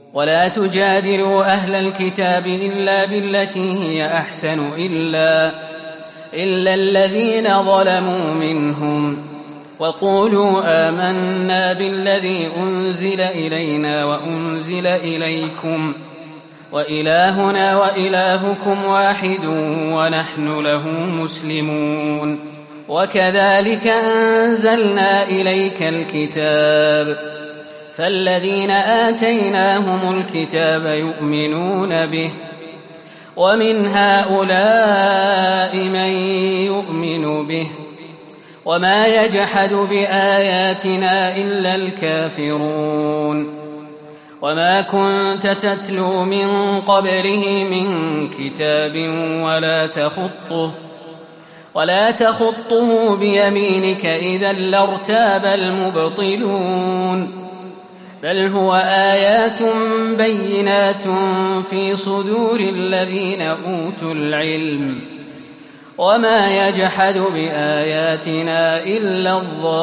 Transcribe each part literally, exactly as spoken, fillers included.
ولا تجادلوا أهل الكتاب إلا بالتي هي أحسن إلا, إلا الذين ظلموا منهم وقولوا آمنا بالذي أنزل إلينا وأنزل إليكم وإلهنا وإلهكم واحد ونحن له مسلمون وكذلك أنزلنا إليك الكتاب فالذين آتيناهم الكتاب يؤمنون به ومن هؤلاء من يؤمن به وما يجحد بآياتنا إلا الكافرون وما كنت تتلو من قبله من كتاب ولا تخطه ولا تخطه بيمينك إذا لارتاب المبطلون بل هو آيات بينات في صدور الذين أوتوا العلم وما يجحد بآياتنا إلا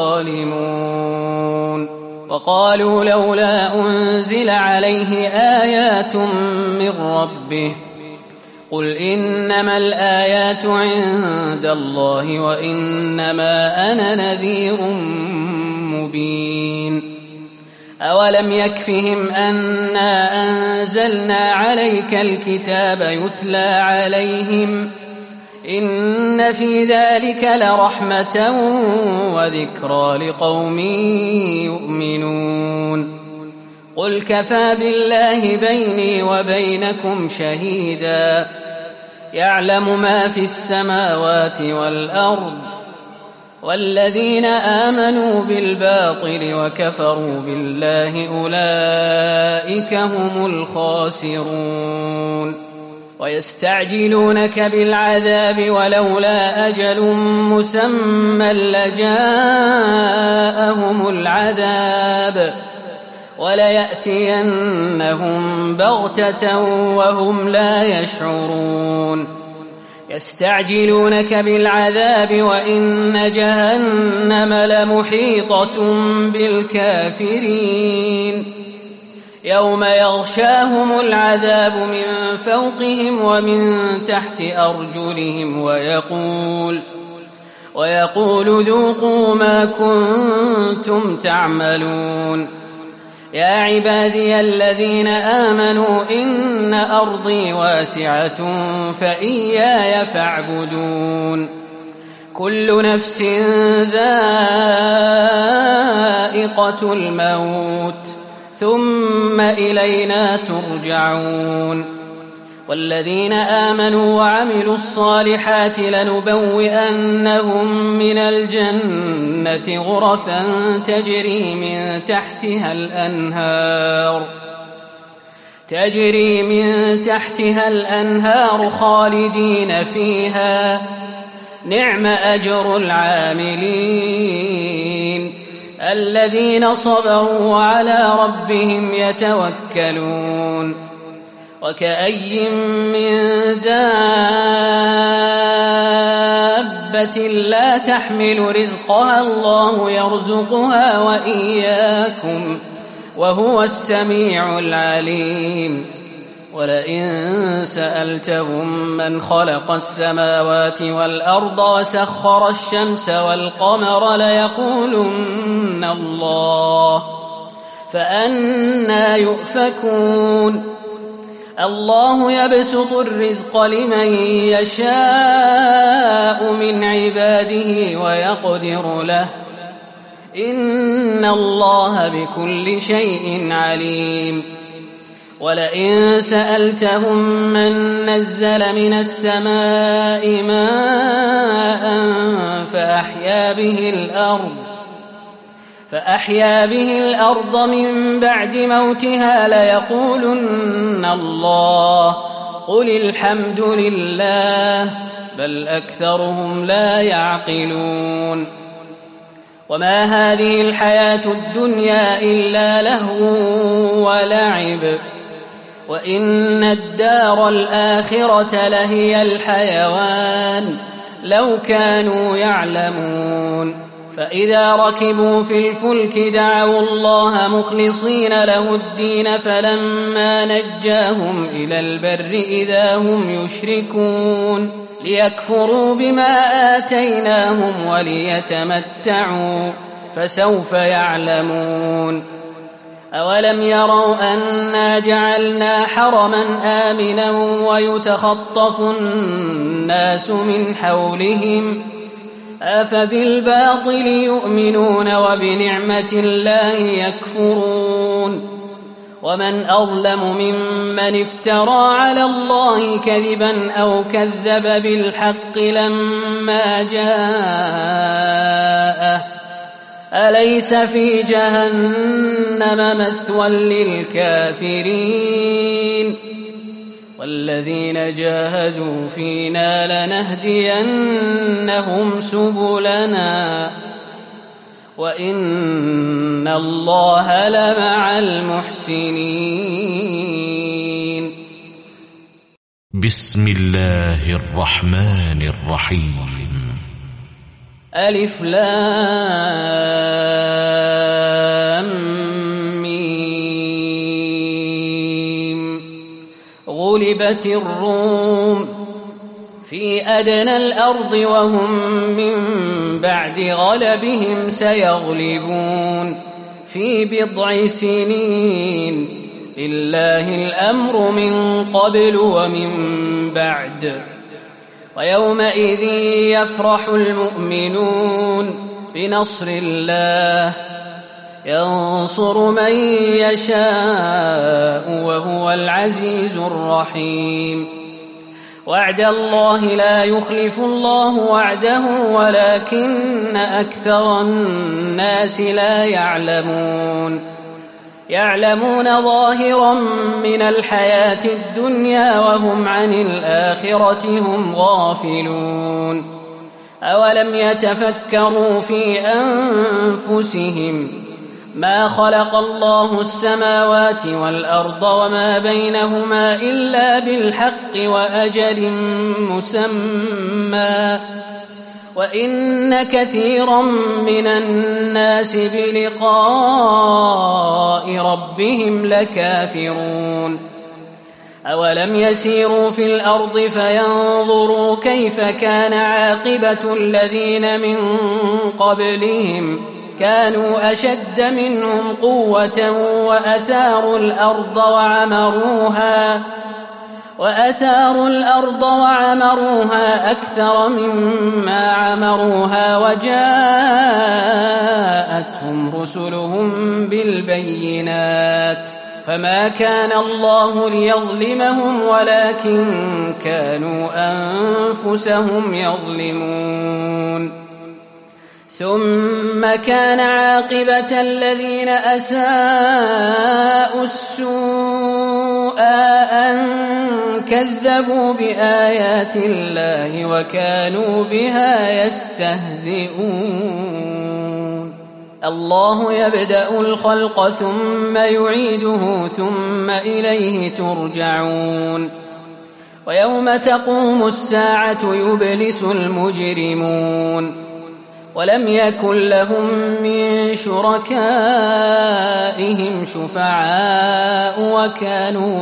الظالمون وقالوا لولا أنزل عليه آيات من ربه قل إنما الآيات عند الله وإنما أنا نذير مبين أولم يكفهم أنا أنزلنا عليك الكتاب يتلى عليهم إن في ذلك لرحمة وذكرى لقوم يؤمنون قل كفى بالله بيني وبينكم شهيدا يعلم ما في السماوات والأرض والذين آمنوا بالباطل وكفروا بالله أولئك هم الخاسرون ويستعجلونك بالعذاب ولولا أجل مسمى لجاءهم العذاب وليأتينهم بغتة وهم لا يشعرون يستعجلونك بالعذاب وإن جهنم لمحيطة بالكافرين يوم يغشاهم العذاب من فوقهم ومن تحت أرجلهم ويقول ويقول ذوقوا ما كنتم تعملون يا عبادي الذين آمنوا إن أرضي واسعة فإياي فاعبدون كل نفس ذائقة الموت ثم إلينا ترجعون والذين آمنوا وعملوا الصالحات لنبوئنهم من الجنة غرفا تجري من تحتها الأنهار تجري من تحتها الأنهار خالدين فيها نعم أجر العاملين الذين صبروا وعلى ربهم يتوكلون وكأي من دابة لا تحمل رزقها الله يرزقها وإياكم وهو السميع العليم ولئن سألتهم من خلق السماوات والأرض وسخر الشمس والقمر ليقولن الله فأنى يؤفكون الله يبسط الرزق لمن يشاء من عباده ويقدر له إن الله بكل شيء عليم ولئن سألتهم من نزل من السماء ماء فأحيا به الأرض فأحيا به الأرض من بعد موتها ليقولن الله قل الحمد لله بل أكثرهم لا يعقلون وما هذه الحياة الدنيا إلا لهو ولعب وإن الدار الآخرة لهي الحيوان لو كانوا يعلمون فإذا ركبوا في الفلك دعوا الله مخلصين له الدين فلما نجاهم إلى البر إذا هم يشركون ليكفروا بما آتيناهم وليتمتعوا فسوف يعلمون أولم يروا أنا جعلنا حرما آمنا ويتخطف الناس من حولهم أفبالباطل يؤمنون وبنعمة الله يكفرون ومن أظلم ممن افترى على الله كذبا أو كذب بالحق لما جاءه أليس في جهنم مثوى للكافرين والذين جاهدوا فينا لنهدينهم سبلنا وإن الله لمع المحسنين. بسم الله الرحمن الرحيم. ألف لام ميم. غلبت الروم في أدنى الأرض وهم من بعد غلبهم سيغلبون في بضع سنين لله الأمر من قبل ومن بعد ويومئذ يفرح المؤمنون بنصر الله ينصر من يشاء وهو العزيز الرحيم. وعد الله لا يخلف الله وعده ولكن أكثر الناس لا يعلمون يعلمون ظاهرا من الحياة الدنيا وهم عن الآخرة هم غافلون. أولم يتفكروا في أنفسهم ما خلق الله السماوات والأرض وما بينهما إلا بالحق وأجل مسمى وإن كثيرا من الناس بلقاء ربهم لكافرون. أولم يسيروا في الأرض فينظروا كيف كان عاقبة الذين من قبلهم كانوا أشد منهم قوة وأثاروا الأرض وعمروها وأثاروا الأرض وعمروها أكثر مما عمروها وجاءتهم رسلهم بالبينات فما كان الله ليظلمهم ولكن كانوا أنفسهم يظلمون. ثم كان عاقبة الذين أساءوا السوء أن كذبوا بآيات الله وكانوا بها يستهزئون. الله يبدأ الخلق ثم يعيده ثم إليه ترجعون. ويوم تقوم الساعة يبلس المجرمون ولم يكن لهم من شركائهم شفعاء وكانوا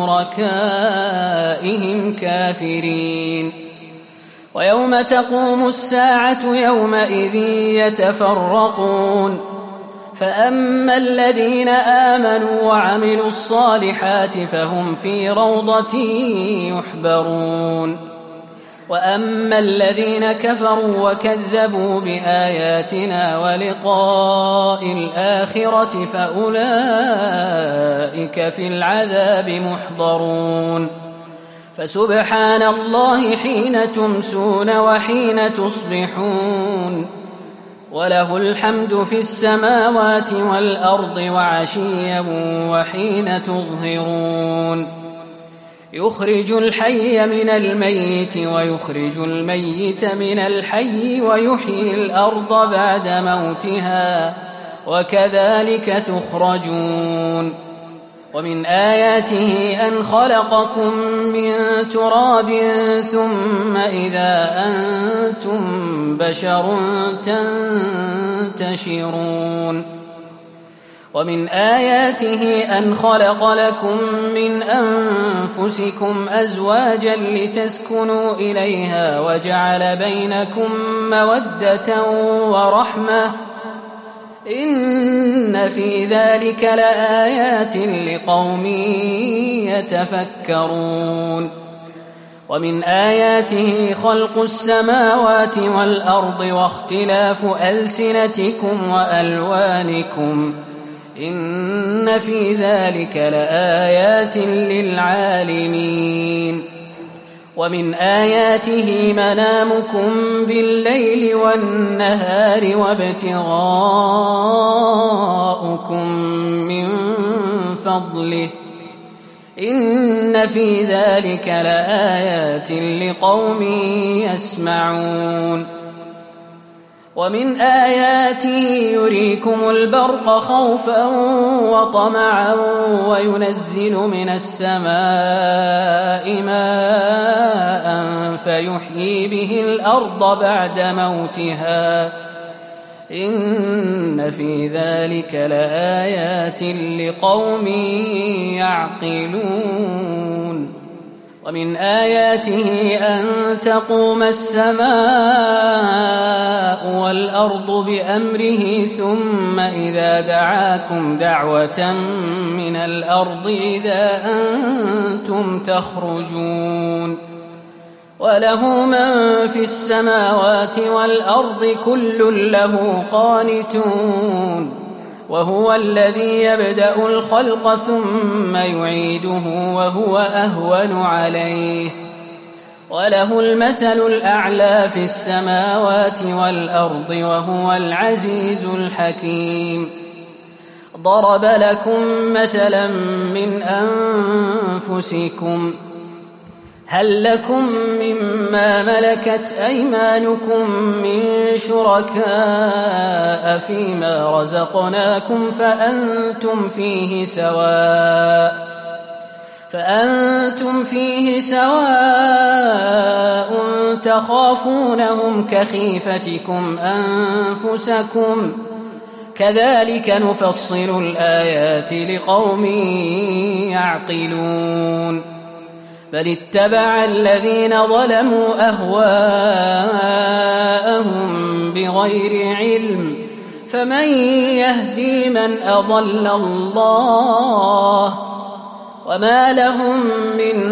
بشركائهم كافرين. ويوم تقوم الساعة يومئذ يتفرقون فأما الذين آمنوا وعملوا الصالحات فهم في روضة يحبرون وأما الذين كفروا وكذبوا بآياتنا ولقاء الآخرة فأولئك في العذاب محضرون. فسبحان الله حين تمسون وحين تصبحون وله الحمد في السماوات والأرض وعشيا وحين تظهرون. يخرج الحي من الميت ويخرج الميت من الحي ويحيي الأرض بعد موتها وكذلك تخرجون. ومن آياته أن خلقكم من تراب ثم إذا أنتم بشر تنتشرون ومن آياته أن خلق لكم من أنفسكم أزواجا لتسكنوا إليها وجعل بينكم مودة ورحمة إن في ذلك لآيات لقوم يتفكرون ومن آياته خلق السماوات والأرض واختلاف ألسنتكم وألوانكم إن في ذلك لآيات للعالمين ومن آياته منامكم بالليل والنهار وابتغاؤكم من فضله إن في ذلك لآيات لقوم يسمعون ومن آياته يريكم البرق خوفا وطمعا وينزل من السماء ماء فيحيي به الأرض بعد موتها إن في ذلك لآيات لقوم يعقلون ومن آياته أن تقوم السماء والأرض بأمره ثم إذا دعاكم دعوة من الأرض إذا أنتم تخرجون وله من في السماوات والأرض كل له قانتون وهو الذي يبدأ الخلق ثم يعيده وهو أهون عليه وله المثل الأعلى في السماوات والأرض وهو العزيز الحكيم ضرب لكم مثلا من أنفسكم هل لكم مما ملكت أيمانكم من شركاء فيما رزقناكم فأنتم فيه سواء فأنتم فيه سواء تخافونهم كخيفتكم أنفسكم كذلك نفصل الآيات لقوم يعقلون بل اتبع الذين ظلموا أهواءهم بغير علم فمن يهدي من أضل الله وما لهم من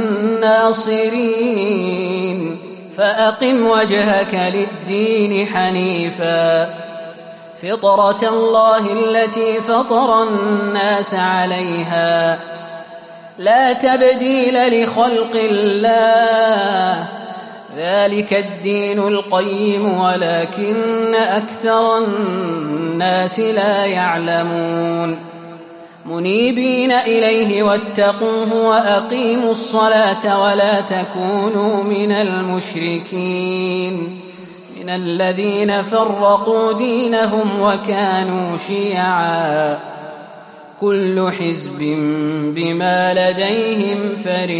ناصرين فأقم وجهك للدين حنيفا فطرة الله التي فطر الناس عليها لا تبديل لخلق الله ذلك الدين القيم ولكن أكثر الناس لا يعلمون منيبين إليه واتقوه وأقيموا الصلاة ولا تكونوا من المشركين من الذين فرقوا دينهم وكانوا شيعا كل حزب بما لديهم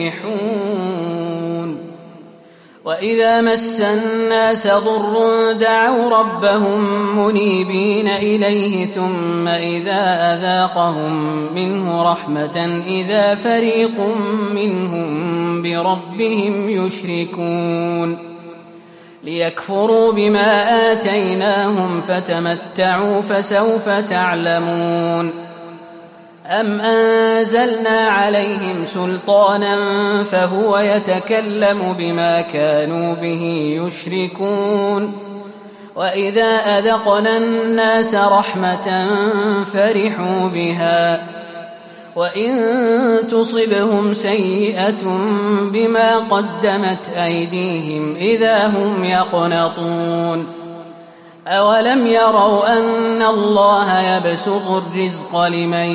فرحون وإذا مس الناس ضر دعوا ربهم منيبين إليه ثم إذا أذاقهم منه رحمة إذا فريق منهم بربهم يشركون ليكفروا بما آتيناهم فتمتعوا فسوف تعلمون أم أنزلنا عليهم سلطانا فهو يتكلم بما كانوا به يشركون وإذا أذقنا الناس رحمة فرحوا بها وإن تصبهم سيئة بما قدمت أيديهم إذا هم يقنطون أولم يروا أن الله يبسط الرزق لمن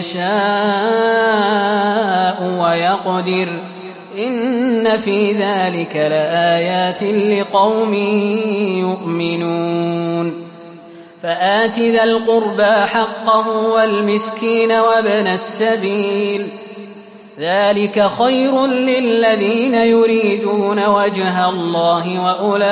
يشاء ويقدر إن في ذلك لآيات لقوم يؤمنون فآت ذا القربى حقه والمسكين وابن السبيل ذلك خير للذين يريدون وجه الله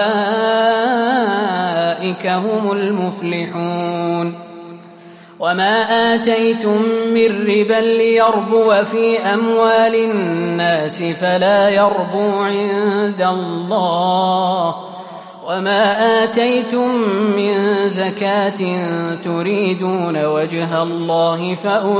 وأولئك هم المفلحون وما آتيتم من ربا ليربو في أموال الناس فلا يربو عند الله وما آتيتم من زكاة تريدون وجه الله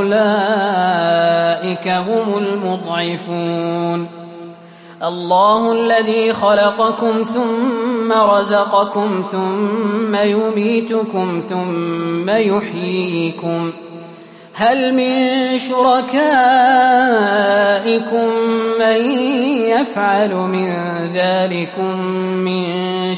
فأولئك هم المضعفون الله الذي خلقكم ثم رزقكم ثم يميتكم ثم يحييكم هل من شركائكم من يفعل من ذلكم من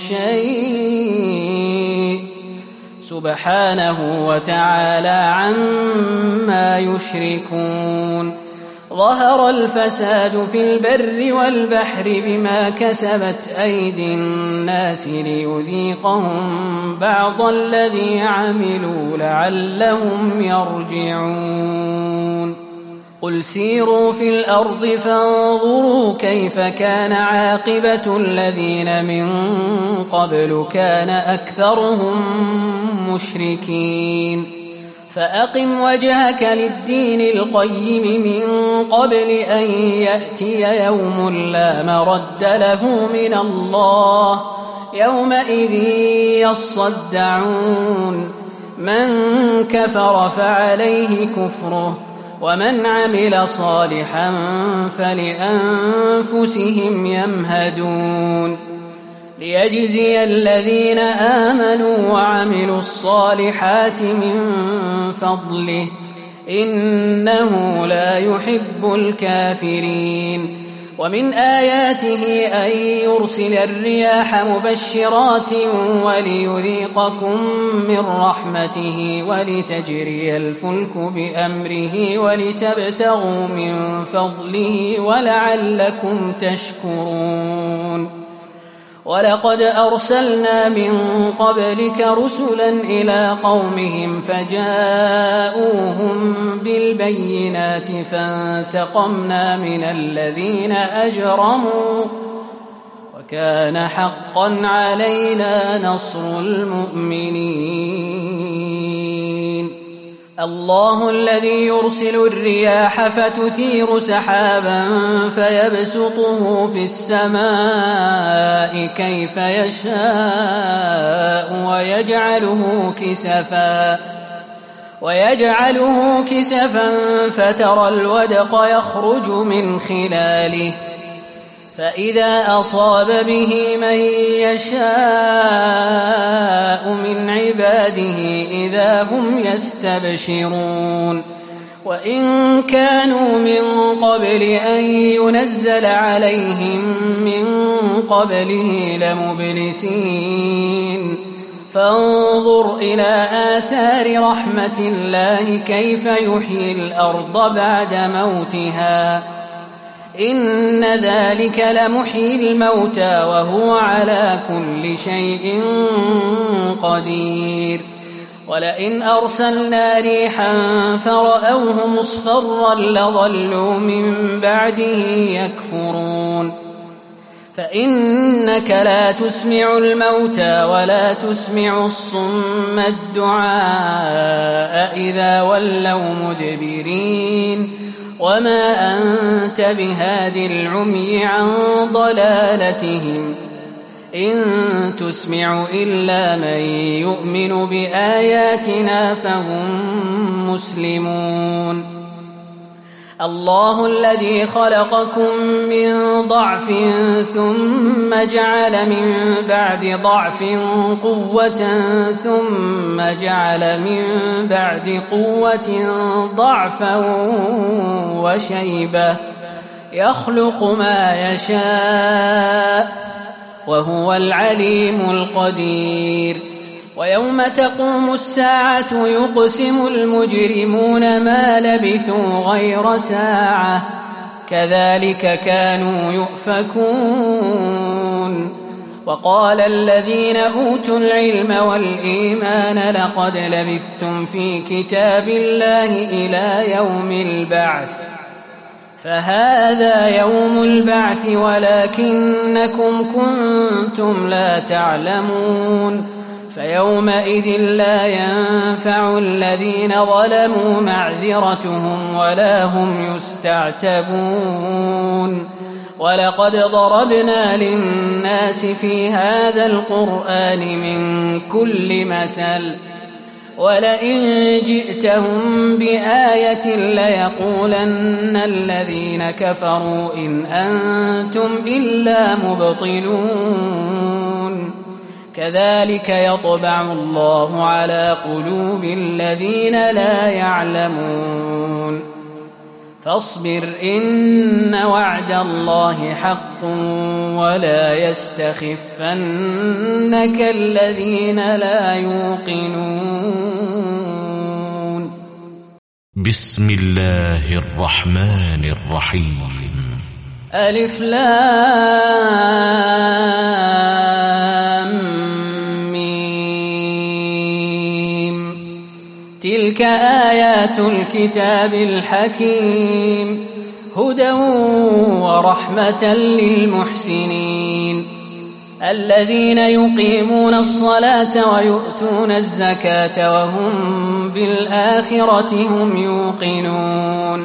شيء سبحانه وتعالى عما يشركون ظهر الفساد في البر والبحر بما كسبت أيدي الناس ليذيقهم بعض الذي عملوا لعلهم يرجعون قل سيروا في الأرض فانظروا كيف كان عاقبة الذين من قبل كان أكثرهم مشركين فأقم وجهك للدين القيم من قبل أن يأتي يوم لا مرد له من الله يومئذ يصدعون من كفر فعليه كفره ومن عمل صالحا فلأنفسهم يمهدون ليجزي الذين آمنوا وعملوا الصالحات من فضله إنه لا يحب الكافرين ومن آياته أن يرسل الرياح مبشرات وليذيقكم من رحمته ولتجري الفلك بأمره ولتبتغوا من فضله ولعلكم تشكرون ولقد أرسلنا من قبلك رسلا إلى قومهم فجاءوهم بالبينات فانتقمنا من الذين أجرموا وكان حقا علينا نصر المؤمنين الله الذي يرسل الرياح فتثير سحابا فيبسطه في السماء كيف يشاء ويجعله كسفا ويجعله كسفا فترى الودق يخرج من خلاله فإذا أصاب به من يشاء من عباده إذا هم يستبشرون وإن كانوا من قبل أن ينزل عليهم من قبله لمبلسين فانظر إلى آثار رحمة الله كيف يحيي الأرض بعد موتها إن ذلك لمحيي الموتى وهو على كل شيء قدير ولئن أرسلنا ريحا فرأوه مصفرا لظلوا من بعده يكفرون فإنك لا تسمع الموتى ولا تسمع الصم الدعاء إذا ولوا مدبرين وما أنت بهاد العمي عن ضلالتهم إن تسمع إلا من يؤمن بآياتنا فهم مسلمون الله الذي خلقكم من ضعف ثم جعل من بعد ضعف قوة ثم جعل من بعد قوة ضعفا وشيبة يخلق ما يشاء وهو العليم القدير ويوم تقوم الساعة يقسم المجرمون ما لبثوا غير ساعة كذلك كانوا يؤفكون وقال الذين أوتوا العلم والإيمان لقد لبثتم في كتاب الله إلى يوم البعث فهذا يوم البعث ولكنكم كنتم لا تعلمون فيومئذ لا ينفع الذين ظلموا معذرتهم ولا هم يستعتبون ولقد ضربنا للناس في هذا القرآن من كل مثل ولئن جئتهم بآية ليقولن الذين كفروا إن أنتم إلا مبطلون كذلك يطبع الله على قلوب الذين لا يعلمون فاصبر إن وعد الله حق ولا يستخفنك الذين لا يوقنون. بسم الله الرحمن الرحيم. ألف لام ميم تلك آيات الكتاب الحكيم هدى ورحمة للمحسنين الذين يقيمون الصلاة ويؤتون الزكاة وهم بالآخرة هم يوقنون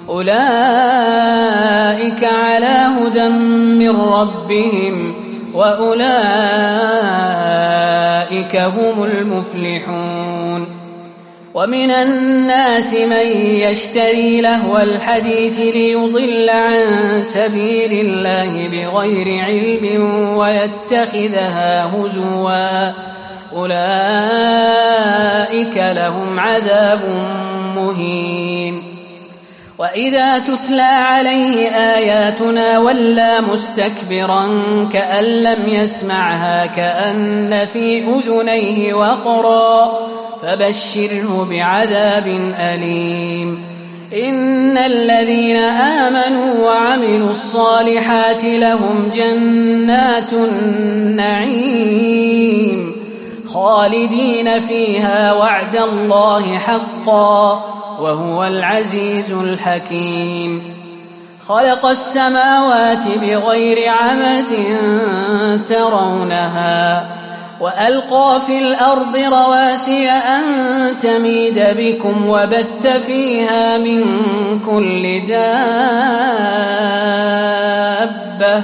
أولئك على هدى من ربهم وأولئك هم المفلحون. ومن الناس من يشتري لهو الحديث ليضل عن سبيل الله بغير علم ويتخذها هزوا أولئك لهم عذاب مهين. وإذا تتلى عليه آياتنا ولى مستكبرا كأن لم يسمعها كأن في أذنيه وقرا فبشره بعذاب أليم. إن الذين آمنوا وعملوا الصالحات لهم جنات النعيم خالدين فيها وعد الله حقا وهو العزيز الحكيم. خلق السماوات بغير عمد ترونها وألقى في الأرض رواسي أن تميد بكم وبث فيها من كل دابة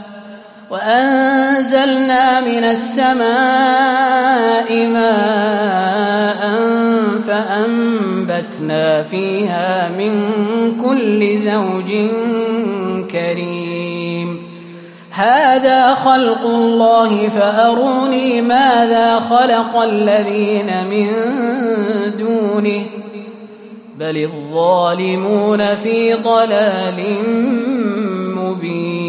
وأنزلنا من السماء ماء فأنبتنا فيها من كل زوج كريم. هذا خلق الله فأروني ماذا خلق الذين من دونه بل الظالمون في ضلال مبين.